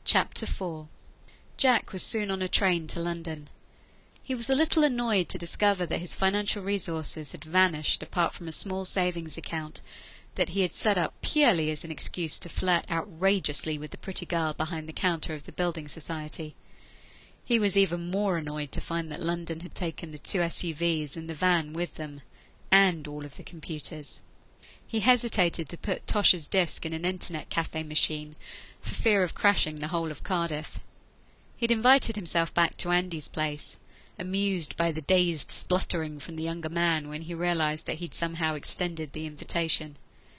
Chapter 4. Jack was soon on a train to London. He was a little annoyed to discover that his financial resources had vanished apart from a small savings account that he had set up purely as an excuse to flirt outrageously with the pretty girl behind the counter of the building society. He was even more annoyed to find that London had taken the 2 SUVs and the van with them, and all of the computers. He hesitated to put Tosh's disk in an internet cafe machine for fear of crashing the whole of Cardiff. He'd invited himself back to Andy's place, amused by the dazed spluttering from the younger man when he realised that he'd somehow extended the invitation.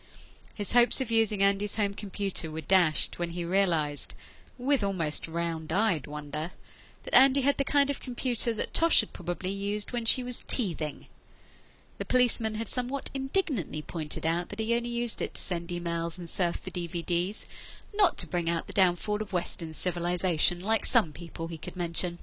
His hopes of using Andy's home computer were dashed when he realised, with almost round-eyed wonder, that Andy had the kind of computer that Tosh had probably used when she was teething. The policeman had somewhat indignantly pointed out that he only used it to send emails and surf for DVDs, not to bring out the downfall of Western civilization like some people he could mention.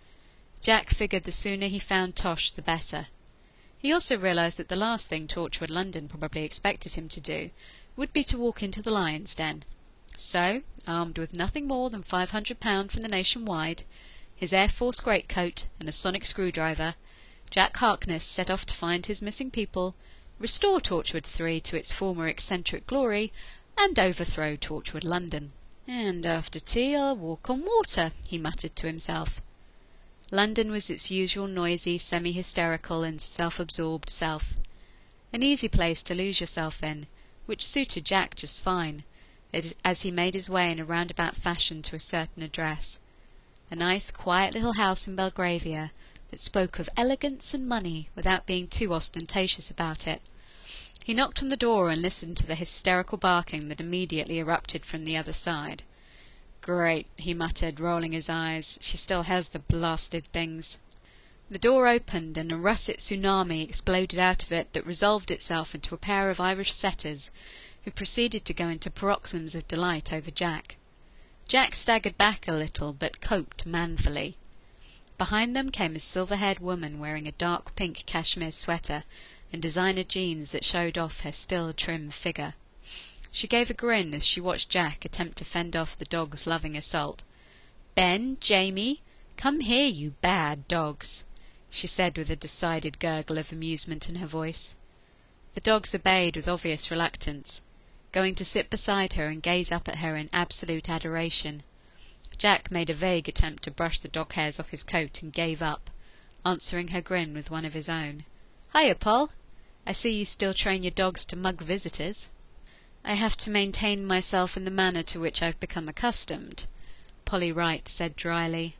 Jack figured the sooner he found Tosh the better. He also realised that the last thing Torchwood London probably expected him to do would be to walk into the lion's den. So, armed with nothing more than £500 from the Nationwide, his Air Force greatcoat and a sonic screwdriver, Jack Harkness set off to find his missing people, restore Torchwood 3 to its former eccentric glory, and overthrow Torchwood London. "And after tea I'll walk on water," he muttered to himself. London was its usual noisy, semi-hysterical and self-absorbed self. An easy place to lose yourself in, which suited Jack just fine, as he made his way in a roundabout fashion to a certain address. A nice, quiet little house in Belgravia that spoke of elegance and money without being too ostentatious about it. He knocked on the door and listened to the hysterical barking that immediately erupted from the other side. "Great," he muttered, rolling his eyes. "She still has the blasted things." The door opened, and a russet tsunami exploded out of it that resolved itself into a pair of Irish setters, who proceeded to go into paroxysms of delight over Jack. Jack staggered back a little, but coped manfully. Behind them came a silver-haired woman wearing a dark pink cashmere sweater and designer jeans that showed off her still trim figure. She gave a grin as she watched Jack attempt to fend off the dog's loving assault. "Ben, Jamie, come here, you bad dogs," she said with a decided gurgle of amusement in her voice. The dogs obeyed with obvious reluctance, going to sit beside her and gaze up at her in absolute adoration. Jack made a vague attempt to brush the dog hairs off his coat and gave up, answering her grin with one of his own. "Hiya, Poll. I see you still train your dogs to mug visitors." "I have to maintain myself in the manner to which I've become accustomed," Polly Wright said dryly.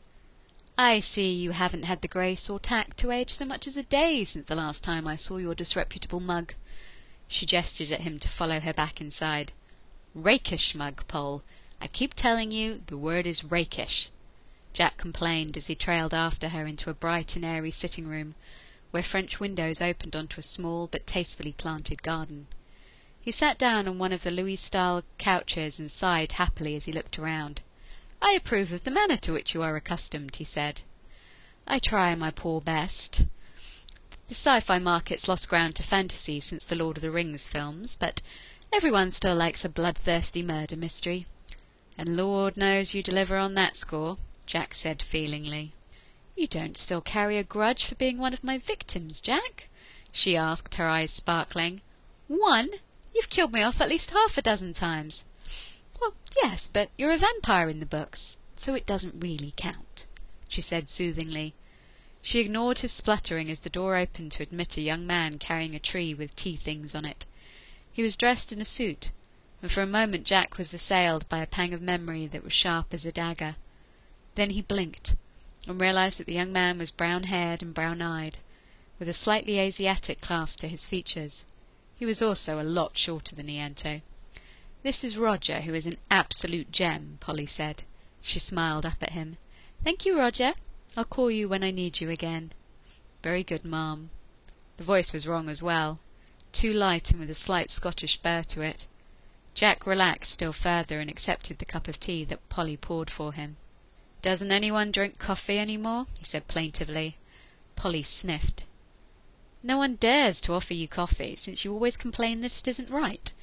"I see you haven't had the grace or tact to age so much as a day since the last time I saw your disreputable mug." She gestured at him to follow her back inside. "Rakish mug, Poll. I keep telling you, the word is rakish," Jack complained as he trailed after her into a bright and airy sitting-room, where French windows opened onto a small but tastefully planted garden. He sat down on one of the Louis-style couches and sighed happily as he looked around. "I approve of the manner to which you are accustomed," he said. "I try my poor best. The sci-fi market's lost ground to fantasy since the Lord of the Rings films, but everyone still likes a bloodthirsty murder mystery. And Lord knows you deliver on that score," Jack said feelingly. "You don't still carry a grudge for being one of my victims, Jack?" she asked, her eyes sparkling. "One? You've killed me off at least 6 times." "Well, yes, but you're a vampire in the books, so it doesn't really count," she said soothingly. She ignored his spluttering as the door opened to admit a young man carrying a tree with tea things on it. He was dressed in a suit, and for a moment Jack was assailed by a pang of memory that was sharp as a dagger. Then he blinked, and realised that the young man was brown-haired and brown-eyed, with a slightly Asiatic class to his features. He was also a lot shorter than Ianto. "This is Roger, who is an absolute gem," Polly said. She smiled up at him. "Thank you, Roger. I'll call you when I need you again." "Very good, ma'am." The voice was wrong as well, too light and with a slight Scottish burr to it. Jack relaxed still further and accepted the cup of tea that Polly poured for him. "Doesn't anyone drink coffee any more?" he said plaintively. Polly sniffed. "No one dares to offer you coffee, since you always complain that it isn't right.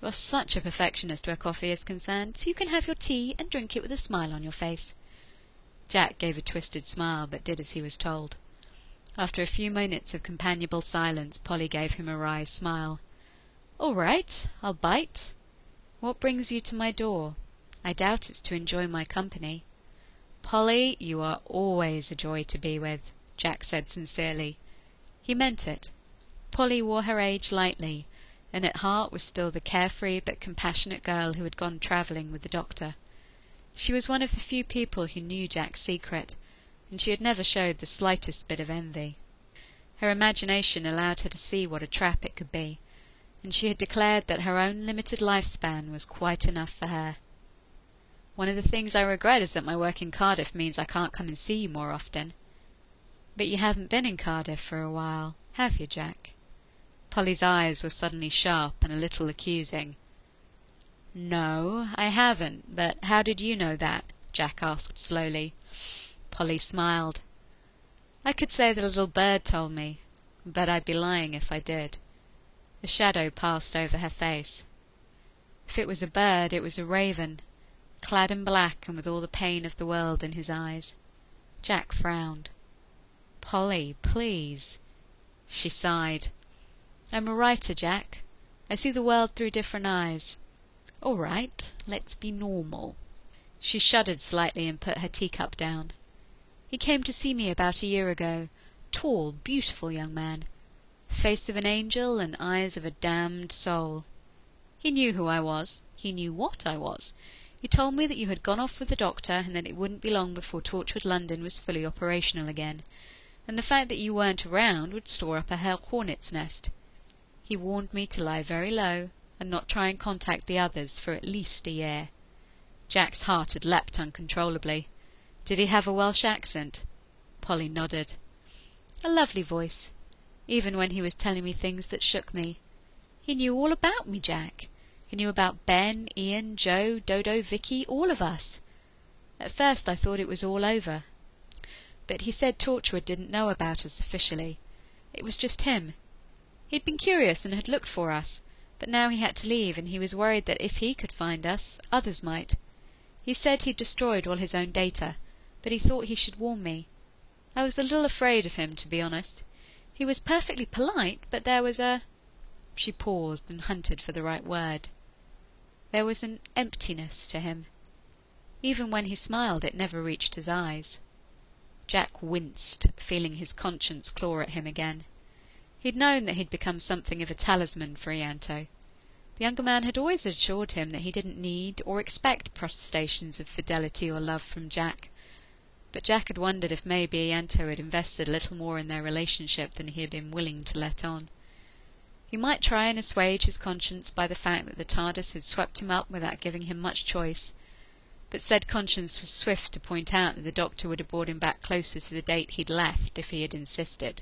You're such a perfectionist where coffee is concerned, so you can have your tea and drink it with a smile on your face." Jack gave a twisted smile, but did as he was told. After a few minutes of companionable silence, Polly gave him a wry smile. "All right, I'll bite. What brings you to my door? I doubt it's to enjoy my company." "Polly, you are always a joy to be with," Jack said sincerely. He meant it. Polly wore her age lightly, and at heart was still the carefree but compassionate girl who had gone travelling with the doctor. She was one of the few people who knew Jack's secret, and she had never showed the slightest bit of envy. Her imagination allowed her to see what a trap it could be, and she had declared that her own limited lifespan was quite enough for her. "One of the things I regret is that my work in Cardiff means I can't come and see you more often." "But you haven't been in Cardiff for a while, have you, Jack?" Polly's eyes were suddenly sharp and a little accusing. "No, I haven't, but how did you know that?" Jack asked slowly. Polly smiled. "I could say that a little bird told me, but I'd be lying if I did." A shadow passed over her face. If it was a bird, it was a raven, clad in black and with all the pain of the world in his eyes. Jack frowned. "Polly, please." She sighed. "I'm a writer, Jack. I see the world through different eyes." "All right, let's be normal." She shuddered slightly and put her teacup down. "He came to see me about a year ago. Tall, beautiful young man. Face of an angel and eyes of a damned soul. He knew who I was. He knew what I was. He told me that you had gone off with the doctor and that it wouldn't be long before Torchwood London was fully operational again, and the fact that you weren't around would store up a hornet's nest. He warned me to lie very low and not try and contact the others for at least a year." Jack's heart had leapt uncontrollably. "Did he have a Welsh accent?" Polly nodded. "A lovely voice, even when he was telling me things that shook me. He knew all about me, Jack. He knew about Ben, Ian, Joe, Dodo, Vicky, all of us. At first I thought it was all over. But he said Torchwood didn't know about us officially. It was just him. He'd been curious and had looked for us, but now he had to leave, and he was worried that if he could find us, others might. He said he'd destroyed all his own data, but he thought he should warn me. I was a little afraid of him, to be honest. He was perfectly polite, but there was a—" She paused and hunted for the right word. There was an emptiness to him. Even when he smiled, it never reached his eyes. Jack winced, feeling his conscience claw at him again. He'd known that he'd become something of a talisman for Ianto. The younger man had always assured him that he didn't need or expect protestations of fidelity or love from Jack. But Jack had wondered if maybe Ianto had invested a little more in their relationship than he had been willing to let on. He might try and assuage his conscience by the fact that the TARDIS had swept him up without giving him much choice, but said conscience was swift to point out that the doctor would have brought him back closer to the date he'd left if he had insisted.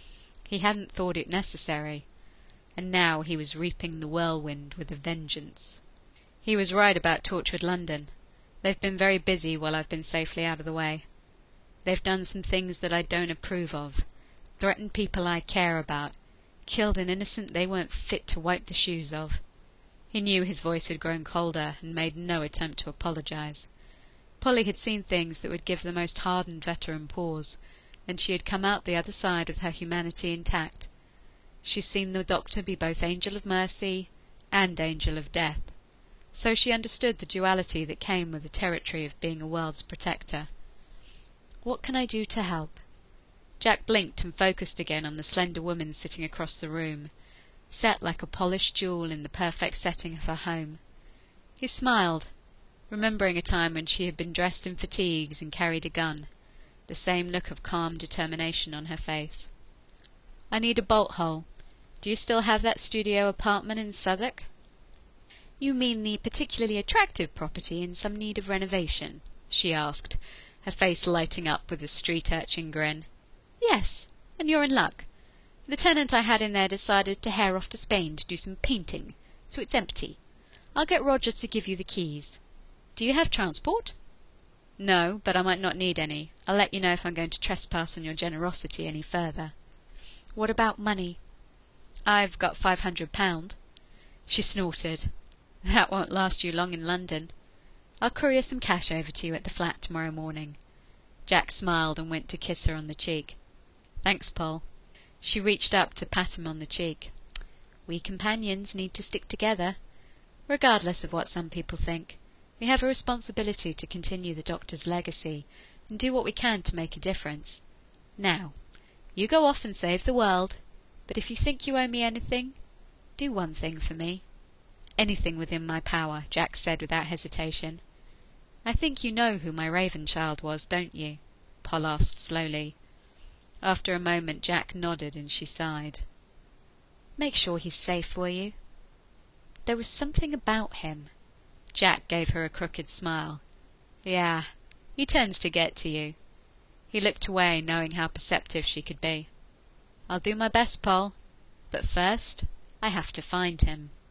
He hadn't thought it necessary, and now he was reaping the whirlwind with a vengeance. He was right about Torchwood London. They've been very busy while I've been safely out of the way. They've done some things that I don't approve of, threatened people I care about, killed an innocent they weren't fit to wipe the shoes of. He knew his voice had grown colder and made no attempt to apologize. Polly had seen things that would give the most hardened veteran pause, and she had come out the other side with her humanity intact. She'd seen the doctor be both angel of mercy and angel of death, so she understood the duality that came with the territory of being a world's protector. "What can I do to help?" Jack blinked and focused again on the slender woman sitting across the room, set like a polished jewel in the perfect setting of her home. He smiled, remembering a time when she had been dressed in fatigues and carried a gun, the same look of calm determination on her face. "I need a bolt hole. Do you still have that studio apartment in Southwark?" "You mean the particularly attractive property in some need of renovation?" she asked, her face lighting up with a street urchin grin. "Yes, and you're in luck. The tenant I had in there decided to hare off to Spain to do some painting, so it's empty. I'll get Roger to give you the keys. Do you have transport?" "No, but I might not need any. I'll let you know if I'm going to trespass on your generosity any further." "What about money?" "I've got £500. She snorted. That won't last you long in London. I'll courier some cash over to you at the flat tomorrow morning." Jack smiled and went to kiss her on the cheek. "Thanks, Poll." She reached up to pat him on the cheek. "We companions need to stick together. Regardless of what some people think, we have a responsibility to continue the doctor's legacy and do what we can to make a difference. Now, you go off and save the world, but if you think you owe me anything, do one thing for me." "Anything within my power," Jack said without hesitation. "I think you know who my Raven child was, don't you?" Poll asked slowly. After a moment Jack nodded and she sighed. "Make sure he's safe, will you? There was something about him." Jack gave her a crooked smile. "Yeah, he tends to get to you." He looked away, knowing how perceptive she could be. "I'll do my best, Poll, but first I have to find him."